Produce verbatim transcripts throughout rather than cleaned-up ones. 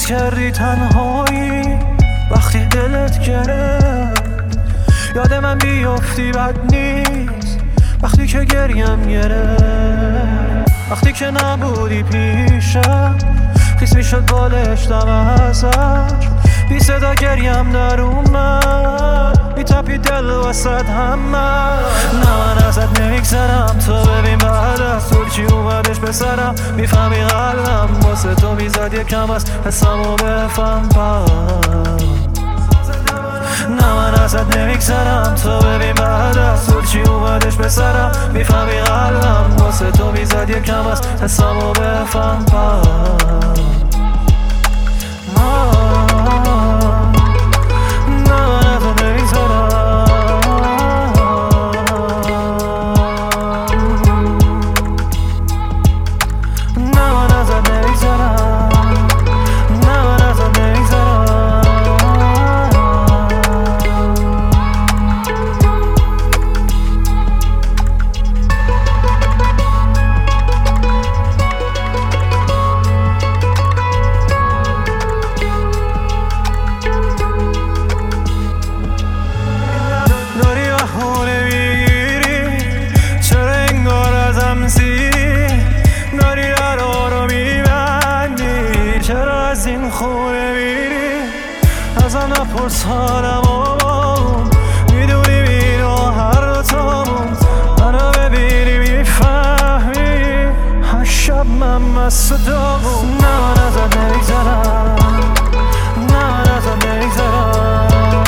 حس کردی تنهایی وقتی دلت گرفت، یاد من بیافتی بد نیست وقتی که گریم گرفت، وقتی که نبودی پیشم خیس میشد بالش دم ازش، بی صدا گریم در اومد میتپی دل وسط همه. نه من ازت نمیگذرم تو ببین بعد از طول چی اومدش به سرم، میفهمی قلبم واسه تو میزد یکم از حسمو بفهم پس. نه من ازت نمیگذرم تو ببین بعد از طول چی اومدش به سرم، میفهمی قلبم واسه تو میزد یکم از حسمو بفهم پس. ناری را رو میبندی، چرا از این خونه میری؟ ازم نپرس حالمو، میدونی اینو هر دوتامون، منو ببینی میفهمی هر شب من مست و داغون. نه من ازت نمیگذرم، نه من ازت نمیگذرم.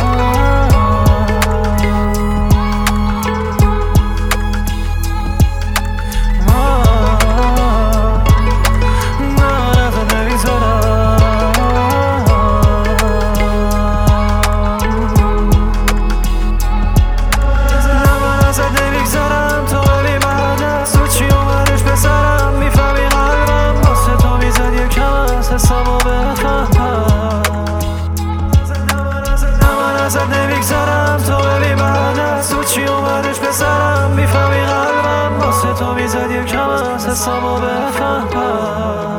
ازت نمیگذرم تو ببین بعد از تو چی اومدش به سرم، میفهمی قلبم واسه تو میزد یکم از حسمو بفهم.